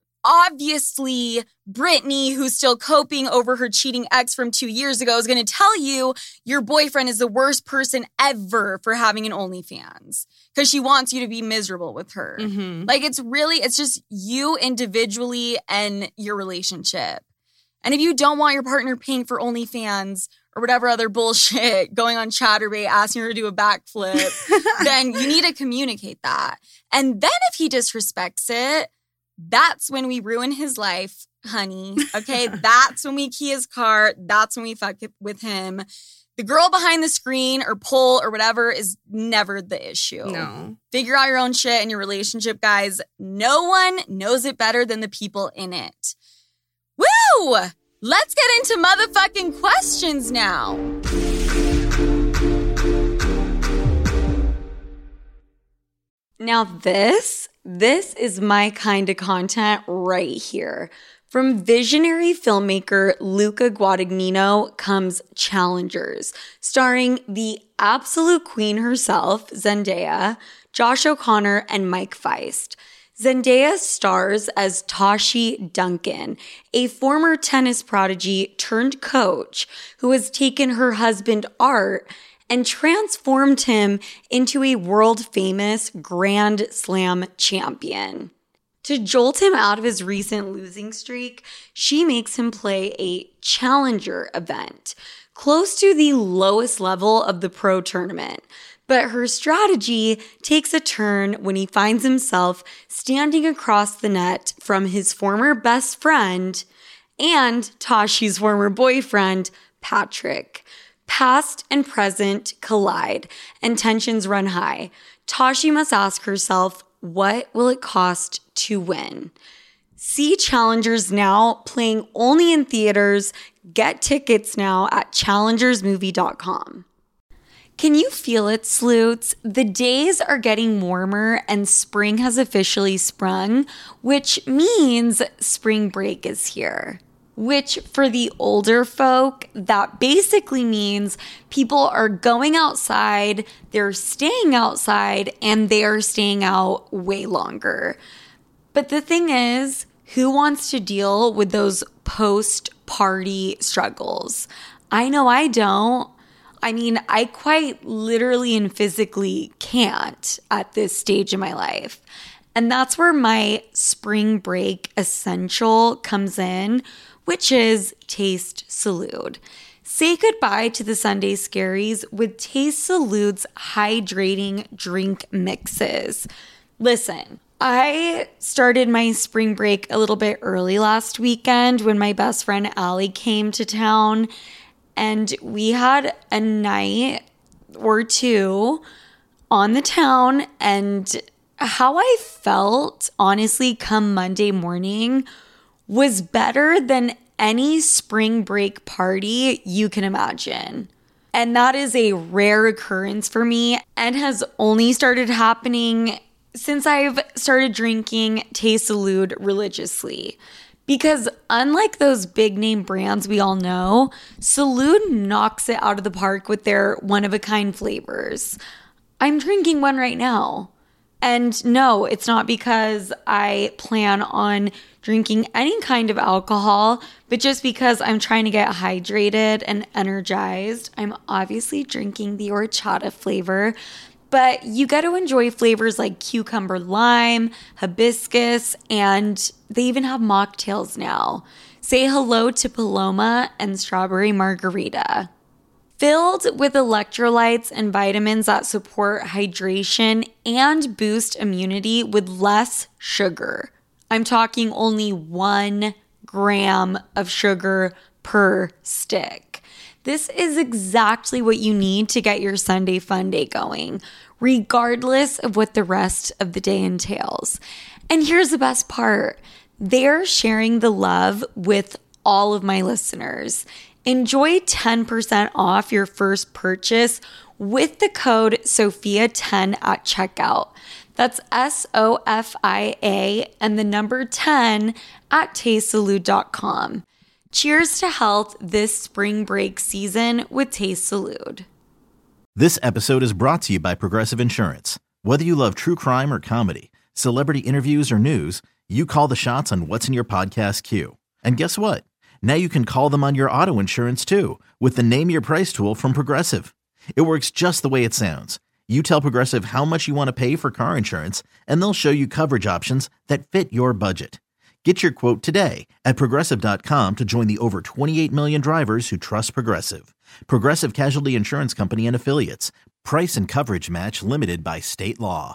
Obviously, Brittany, who's still coping over her cheating ex from 2 years ago, is going to tell you your boyfriend is the worst person ever for having an OnlyFans because she wants you to be miserable with her. Mm-hmm. Like, it's just you individually and your relationship. And if you don't want your partner paying for OnlyFans or whatever other bullshit, going on Chaturbate, asking her to do a backflip, then you need to communicate that. And then if he disrespects it, that's when we ruin his life, honey. Okay, that's when we key his car. That's when we fuck with him. The girl behind the screen or pole or whatever is never the issue. No. Figure out your own shit in your relationship, guys. No one knows it better than the people in it. Woo! Let's get into motherfucking questions now. Now this is my kind of content right here. From visionary filmmaker Luca Guadagnino comes Challengers, starring the absolute queen herself, Zendaya, Josh O'Connor, and Mike Feist. Zendaya stars as Tashi Duncan, a former tennis prodigy turned coach who has taken her husband Art and transformed him into a world-famous Grand Slam champion. To jolt him out of his recent losing streak, she makes him play a challenger event, close to the lowest level of the pro tournament. But her strategy takes a turn when he finds himself standing across the net from his former best friend and Tashi's former boyfriend, Patrick. Past and present collide, and tensions run high. Tashi must ask herself, what will it cost to win? See Challengers now, playing only in theaters. Get tickets now at challengersmovie.com. Can you feel it, sleuths? The days are getting warmer and spring has officially sprung, which means spring break is here. Which for the older folk, that basically means people are going outside, they're staying outside, and they are staying out way longer. But the thing is, who wants to deal with those post-party struggles? I know I don't. I mean, I quite literally and physically can't at this stage in my life. And that's where my spring break essential comes in, which is Taste Salud. Say goodbye to the Sunday scaries with Taste Salud's hydrating drink mixes. Listen, I started my spring break a little bit early last weekend when my best friend Allie came to town, and we had a night or two on the town, and how I felt, honestly, come Monday morning was better than any spring break party you can imagine. And that is a rare occurrence for me and has only started happening since I've started drinking Taste Salud religiously. Because unlike those big name brands we all know, Salud knocks it out of the park with their one-of-a-kind flavors. I'm drinking one right now. And no, it's not because I plan on drinking any kind of alcohol, but just because I'm trying to get hydrated and energized. I'm obviously drinking the horchata flavor, but you get to enjoy flavors like cucumber lime, hibiscus, and they even have mocktails now. Say hello to Paloma and strawberry margarita. Filled with electrolytes and vitamins that support hydration and boost immunity with less sugar. I'm talking only 1 gram of sugar per stick. This is exactly what you need to get your Sunday fun day going, regardless of what the rest of the day entails. And here's the best part. They're sharing the love with all of my listeners. Enjoy 10% off your first purchase with the code SOFIA10 at checkout. That's SOFIA and the number 10 at tastesalud.com. Cheers to health this spring break season with Taste Salud. This episode is brought to you by Progressive Insurance. Whether you love true crime or comedy, celebrity interviews or news, you call the shots on what's in your podcast queue. And guess what? Now you can call them on your auto insurance too with the Name Your Price tool from Progressive. It works just the way it sounds. You tell Progressive how much you want to pay for car insurance, and they'll show you coverage options that fit your budget. Get your quote today at Progressive.com to join the over 28 million drivers who trust Progressive. Progressive Casualty Insurance Company and Affiliates. Price and coverage match limited by state law.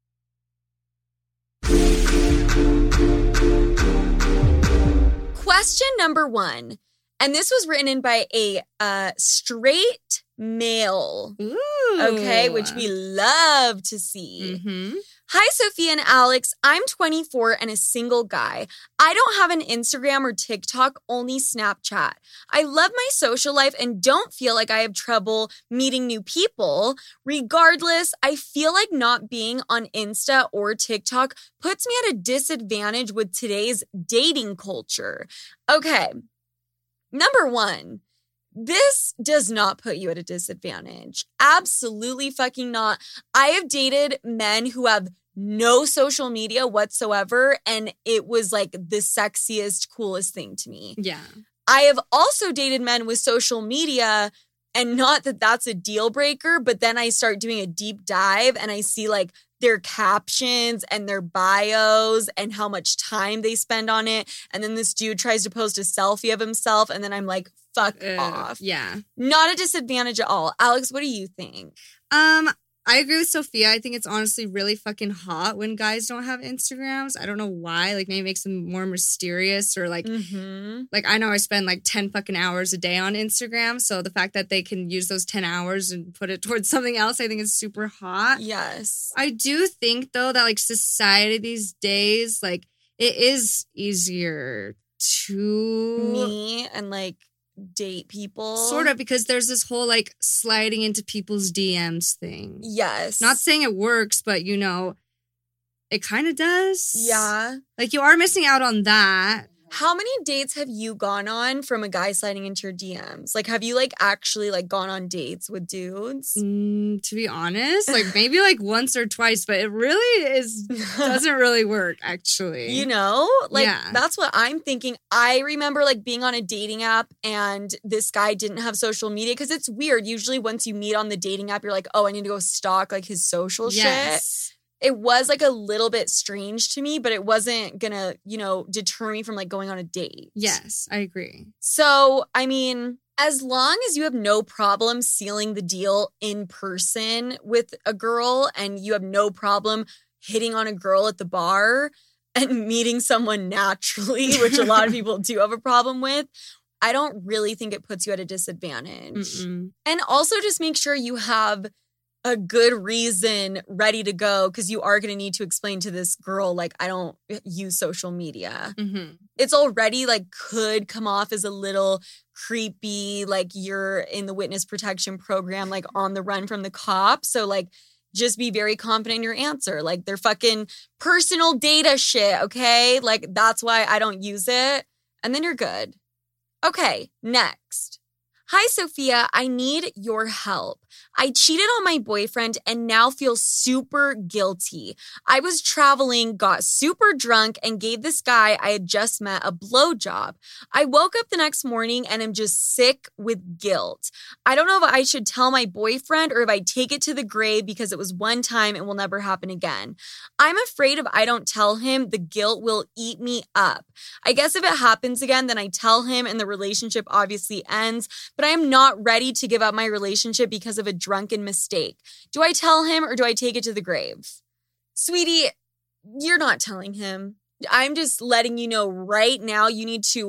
Question number 1, and this was written in by a straight male. Ooh. Okay, which we love to see. Mm-hmm. Hi, Sophia and Alex. I'm 24 and a single guy. I don't have an Instagram or TikTok, only Snapchat. I love my social life and don't feel like I have trouble meeting new people. Regardless, I feel like not being on Insta or TikTok puts me at a disadvantage with today's dating culture. Okay, number 1. This does not put you at a disadvantage. Absolutely fucking not. I have dated men who have no social media whatsoever, and it was like the sexiest, coolest thing to me. Yeah. I have also dated men with social media, and not that that's a deal breaker, but then I start doing a deep dive and I see like their captions and their bios and how much time they spend on it. And then this dude tries to post a selfie of himself, and then I'm like, fuck off. Yeah. Not a disadvantage at all. Alex, what do you think? I agree with Sophia. I think it's honestly really fucking hot when guys don't have Instagrams. I don't know why. Like, maybe it makes them more mysterious, or like, like I know I spend like 10 fucking hours a day on Instagram. So the fact that they can use those 10 hours and put it towards something else, I think is super hot. Yes. I do think though that like society these days, like it is easier to Me and like date people. sort of, because there's this whole like sliding into people's DMs thing. Yes. Not saying it works, but you know, it kind of does. Yeah. Like you are missing out on that. How many dates have you gone on from a guy sliding into your DMs? Like, have you like actually like gone on dates with dudes? To be honest, like maybe like once or twice, but it really doesn't really work actually. You know, like that's what I'm thinking. I remember like being on a dating app and this guy didn't have social media because it's weird. Usually once you meet on the dating app, you're like, oh, I need to go stalk like his social shit. It was like a little bit strange to me, but it wasn't gonna, you know, deter me from like going on a date. Yes, I agree. So, I mean, as long as you have no problem sealing the deal in person with a girl and you have no problem hitting on a girl at the bar and meeting someone naturally, which a lot of people do have a problem with, I don't really think it puts you at a disadvantage. And also just make sure you have a good reason ready to go because you are going to need to explain to this girl, like, I don't use social media. It's already like could come off as a little creepy, like you're in the witness protection program, like on the run from the cops. So like just be very confident in your answer. Like they're fucking personal data shit, okay? Like that's why I don't use it. And then you're good. Okay, next. Hi, Sophia. I need your help. I cheated on my boyfriend and now feel super guilty. I was traveling, got super drunk, and gave this guy I had just met a blowjob. I woke up the next morning and am just sick with guilt. I don't know if I should tell my boyfriend or if I take it to the grave because it was one time and will never happen again. I'm afraid if I don't tell him, the guilt will eat me up. I guess if it happens again, then I tell him and the relationship obviously ends, but I am not ready to give up my relationship because of a drunken mistake. Do I tell him or do I take it to the grave? Sweetie, you're not telling him. I'm just letting you know right now you need to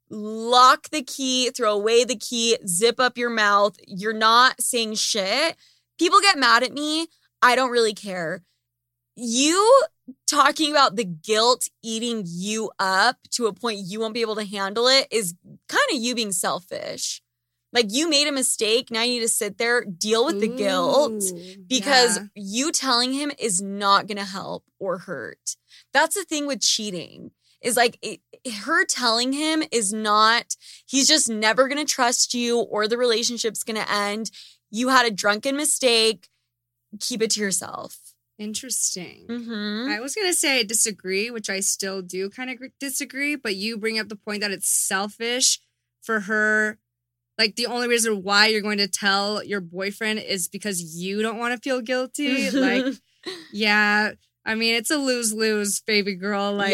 lock the key, throw away the key, zip up your mouth. You're not saying shit. People get mad at me. I don't really care. You talking about the guilt eating you up to a point you won't be able to handle it is kind of you being selfish. Like you made a mistake. Now you need to sit there, deal with the guilt because you telling him is not going to help or hurt. That's the thing with cheating is like her telling him is not, he's just never going to trust you or the relationship's going to end. You had a drunken mistake. Keep it to yourself. Interesting. I was going to say I disagree, which I still do kind of disagree, but you bring up the point that it's selfish for her. Like, the only reason why you're going to tell your boyfriend is because you don't want to feel guilty. Like, yeah, I mean, it's a lose-lose, baby girl. Like,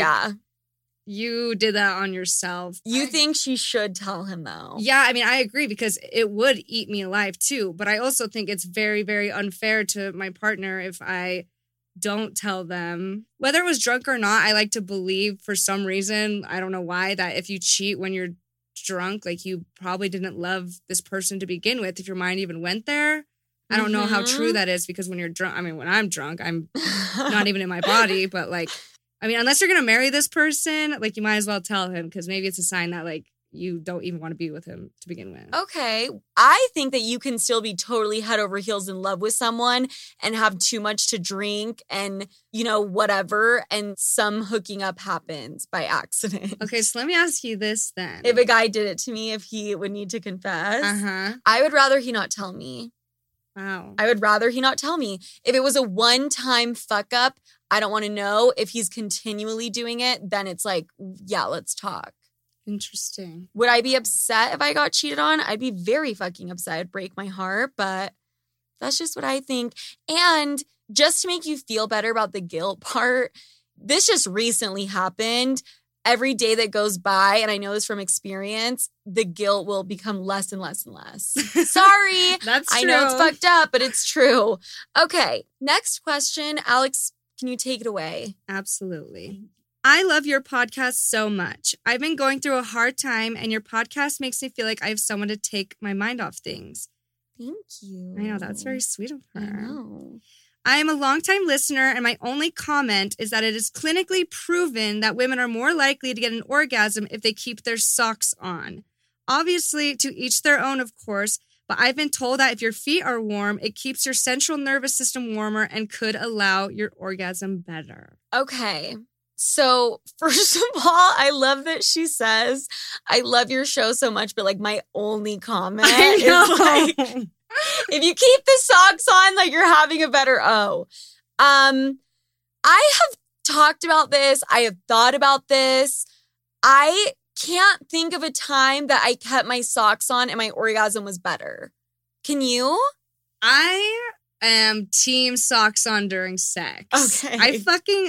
you did that on yourself. You think she should tell him, though? Yeah, I mean, I agree because it would eat me alive, too. But I also think it's very, very unfair to my partner if I don't tell them. Whether it was drunk or not, I like to believe for some reason, I don't know why, that if you cheat when you're drunk, like you probably didn't love this person to begin with if your mind even went there. I don't know how true that is because when you're drunk, I mean, when I'm drunk, I'm not even in my body, but like, I mean, unless you're going to marry this person, like you might as well tell him because maybe it's a sign that like you don't even want to be with him to begin with. Okay. I think that you can still be totally head over heels in love with someone and have too much to drink and, you know, whatever. And some hooking up happens by accident. Okay. So let me ask you this then. If a guy did it to me, if he would need to confess, I would rather he not tell me. Wow. I would rather he not tell me. If it was a one-time fuck up, I don't want to know. If he's continually doing it, then it's like, yeah, let's talk. Interesting. Would I be upset if I got cheated on? I'd be very fucking upset. It'd break my heart, but that's just what I think. And just to make you feel better about the guilt part, this just recently happened. Every day that goes by, and I know this from experience, the guilt will become less and less and less. Sorry. That's true. I know it's fucked up, but it's true. Okay, next question. Alex, can you take it away? Absolutely. I love your podcast so much. I've been going through a hard time, and your podcast makes me feel like I have someone to take my mind off things. Thank you. I know, that's very sweet of her. I know. I am a longtime listener, and my only comment is that it is clinically proven that women are more likely to get an orgasm if they keep their socks on. Obviously, to each their own, of course, but I've been told that if your feet are warm, it keeps your central nervous system warmer and could allow your orgasm better. Okay. So first of all, I love that she says, I love your show so much, but like my only comment is like, if you keep the socks on, like you're having a better O. I have talked about this. I have thought about this. I can't think of a time that I kept my socks on and my orgasm was better. Can you? I am team socks on during sex. Okay. I fucking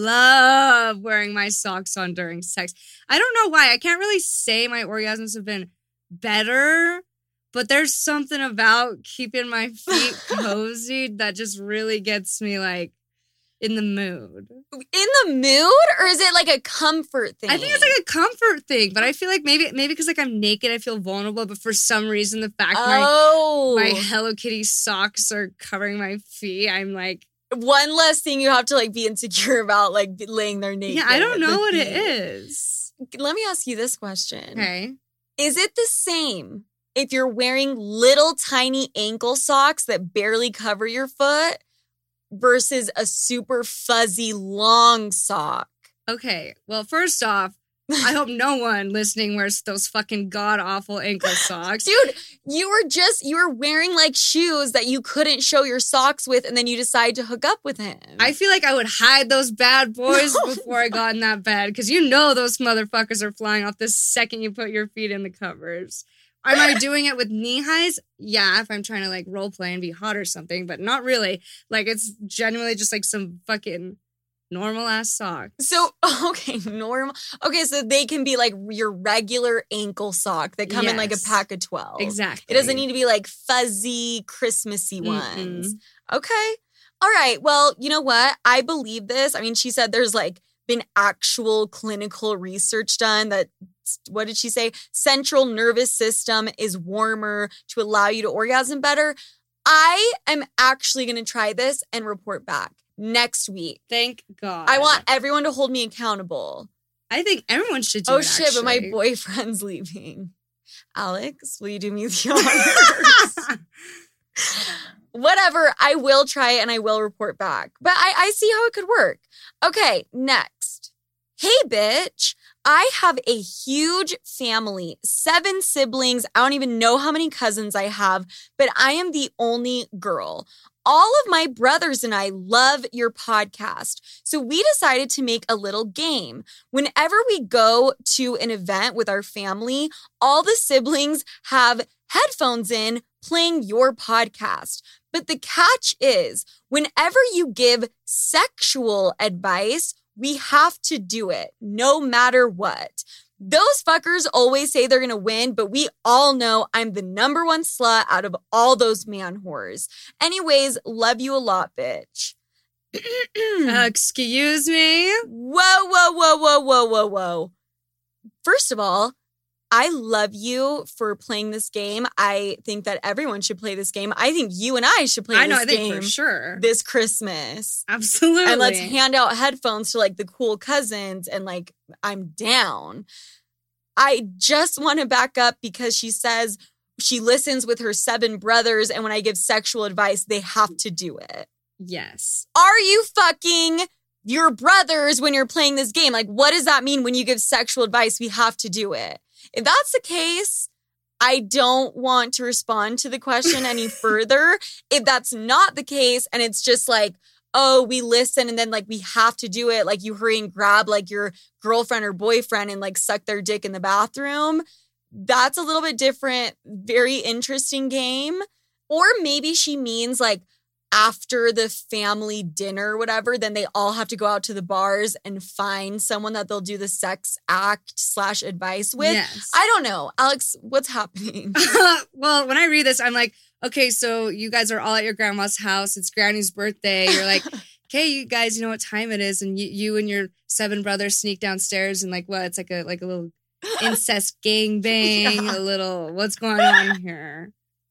love wearing my socks on during sex. I don't know why. I can't really say my orgasms have been better, but there's something about keeping my feet cozy that just really gets me like in the mood. In the mood? Or is it like a comfort thing? I think it's like a comfort thing, but I feel like maybe because like I'm naked, I feel vulnerable. But for some reason, the fact my Hello Kitty socks are covering my feet, I'm like, one less thing you have to like be insecure about, like laying there naked. Yeah, I don't know what it is. Let me ask you this question. Okay. Is it the same if you're wearing little tiny ankle socks that barely cover your foot versus a super fuzzy long sock? Okay. Well, first off, I hope no one listening wears those fucking god-awful ankle socks. Dude, you were wearing like shoes that you couldn't show your socks with, and then you decide to hook up with him. I feel like I would hide those bad boys before I got in that bed, because you know those motherfuckers are flying off the second you put your feet in the covers. Am I doing it with knee highs? Yeah, if I'm trying to like role play and be hot or something, but not really. Like it's genuinely just like some fucking normal ass socks. So, okay, normal. Okay, so they can be like your regular ankle sock that come in like a pack of 12. Exactly. It doesn't need to be like fuzzy, Christmassy ones. Okay. All right. Well, you know what? I believe this. I mean, she said there's like been actual clinical research done that, what did she say? Central nervous system is warmer to allow you to orgasm better. I am actually going to try this and report back next week. Thank God. I want everyone to hold me accountable. I think everyone should do it. Oh shit, actually. but my boyfriend's leaving. Alex, will you do me the honors? Whatever, I will try it and I will report back. But I see how it could work. Okay, next. Hey, bitch. I have a huge family, 7 siblings. I don't even know how many cousins I have, but I am the only girl. All of my brothers and I love your podcast. So we decided to make a little game. Whenever we go to an event with our family, all the siblings have headphones in playing your podcast. But the catch is, whenever you give sexual advice, we have to do it, no matter what. Those fuckers always say they're going to win, but we all know I'm the number one slut out of all those man whores. Anyways, love you a lot, bitch. Excuse me? Whoa. First of all, I love you for playing this game. I think that everyone should play this game. I think you and I should play this game. I think for sure. This Christmas. Absolutely. And let's hand out headphones to like the cool cousins and like, I'm down. I just want to back up because she says she listens with her 7 brothers, and when I give sexual advice, they have to do it. Yes. Are you fucking your brothers when you're playing this game? Like, what does that mean when you give sexual advice? We have to do it. If that's the case, I don't want to respond to the question any further. If that's not the case and it's just like, oh, we listen and then like we have to do it, like you hurry and grab like your girlfriend or boyfriend and like suck their dick in the bathroom, that's a little bit different, very interesting game. Or maybe she means like after the family dinner or whatever, then they all have to go out to the bars and find someone that they'll do the sex act / advice with. Yes. I don't know. Alex, what's happening? Well, when I read this, I'm like, okay, so you guys are all at your grandma's house. It's Granny's birthday. You're like, okay, you guys, you know what time it is. And you and your 7 brothers sneak downstairs and like, what? It's like a little incest gangbang, a little, what's going on here?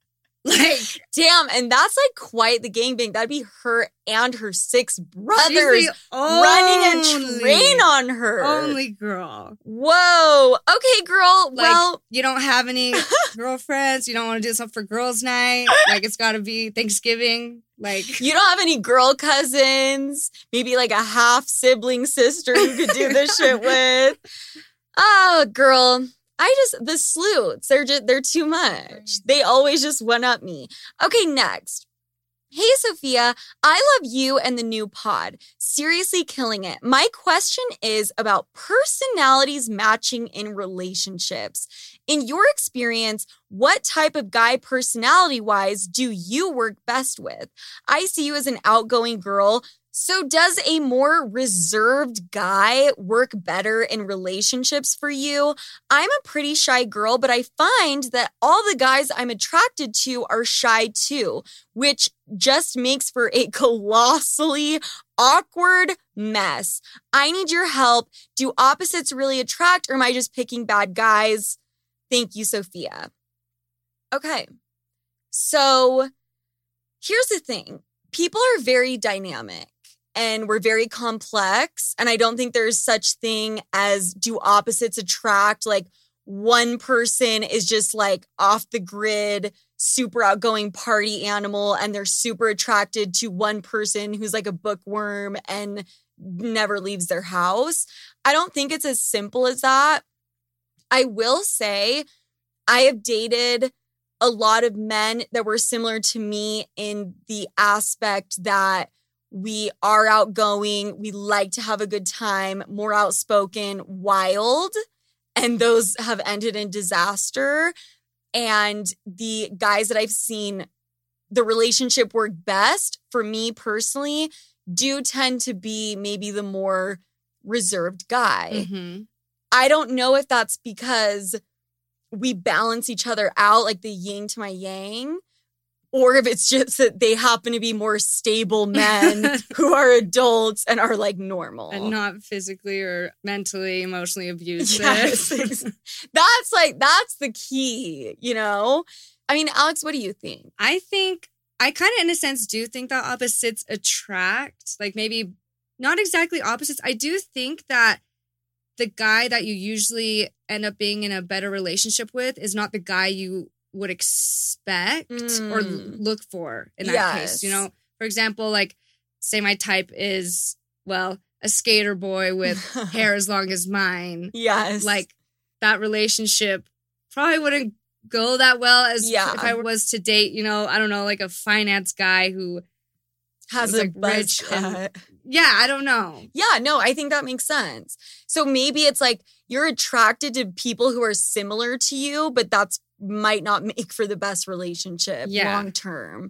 Like, damn, and that's like quite the gangbang. That'd be her and her 6 brothers she's the running a train on her. only girl. Whoa. Okay, girl. Like, Well, you don't have any girlfriends. You don't want to do something for girls' night. Like, it's got to be Thanksgiving. Like, you don't have any girl cousins, maybe like a half sibling sister you could do this shit with. Oh, girl. The sleuths, they're too much. They always just one up me. Okay, next. Hey, Sophia, I love you and the new pod. Seriously killing it. My question is about personalities matching in relationships. In your experience, what type of guy personality-wise do you work best with? I see you as an outgoing girl. So does a more reserved guy work better in relationships for you? I'm a pretty shy girl, but I find that all the guys I'm attracted to are shy too, which just makes for a colossally awkward mess. I need your help. Do opposites really attract, or am I just picking bad guys? Thank you, Sophia. Okay, so here's the thing. People are very dynamic. And we're very complex. And I don't think there's such thing as do opposites attract. Like one person is just like off the grid, super outgoing party animal. And they're super attracted to one person who's like a bookworm and never leaves their house. I don't think it's as simple as that. I will say I have dated a lot of men that were similar to me in the aspect that we are outgoing. We like to have a good time, more outspoken, wild. And those have ended in disaster. And the guys that I've seen, the relationship work best for me personally, do tend to be maybe the more reserved guy. mm-hmm. I don't know if that's because we balance each other out, like the yin to my yang, or if it's just that they happen to be more stable men who are adults and are like normal. And not physically or mentally, emotionally abusive. Yes. That's the key, you know? I mean, Alex, what do you think? I kind of in a sense do think that opposites attract, like maybe not exactly opposites. I do think that the guy that you usually end up being in a better relationship with is not the guy you would expect or look for in that case. You know, for example, like say my type is, well, a skater boy with hair as long as mine. Yes. Like that relationship probably wouldn't go that well as if I was to date, you know, I don't know, like a finance guy who has a like buzz cut. Yeah, I don't know. Yeah, no, I think that makes sense. So maybe it's like you're attracted to people who are similar to you, but that's might not make for the best relationship long term.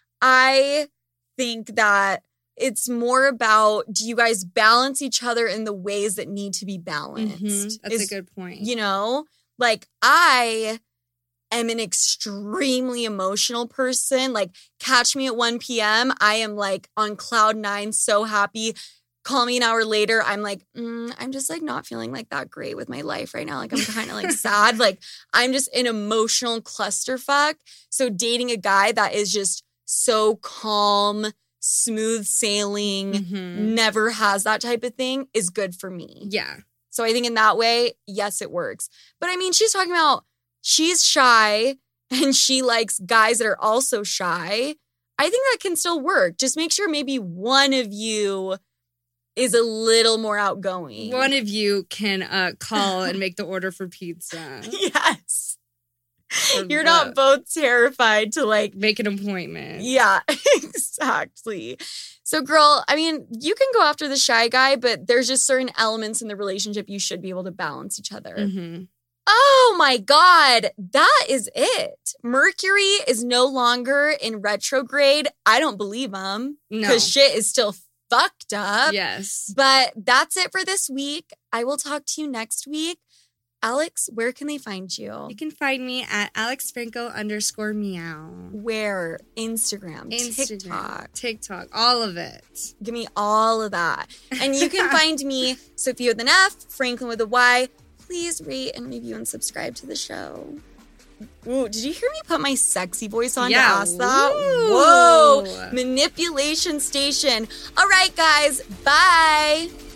I think that it's more about, do you guys balance each other in the ways that need to be balanced? Mm-hmm. That's a good point. You know, like I am an extremely emotional person. Like catch me at 1 p.m. I am like on cloud 9, so happy. Call me an hour later. I'm like, I'm just like not feeling like that great with my life right now. Like I'm kind of like sad. Like I'm just an emotional clusterfuck. So dating a guy that is just so calm, smooth sailing, never has that type of thing is good for me. Yeah. So I think in that way, yes, it works. But I mean, she's talking about she's shy and she likes guys that are also shy. I think that can still work. Just make sure maybe one of you is a little more outgoing. One of you can call and make the order for pizza. Yes. You're not both terrified to like make an appointment. Yeah, exactly. So girl, I mean, you can go after the shy guy, but there's just certain elements in the relationship you should be able to balance each other. Mm-hmm. Oh my God, that is it. Mercury is no longer in retrograde. I don't believe him. No. Because shit is still fucked up. Yes. But that's it for this week. I will talk to you next week. Alex, where can they find you? You can find me at AlexFranco_meow. Where? Instagram, TikTok, all of it. Give me all of that. And you can find me, Sophia with an F, Franklin with a Y. Please rate and review and subscribe to the show. Ooh, did you hear me put my sexy voice on to Yeah. ask that? Woo. Whoa. Manipulation station. All right, guys. Bye.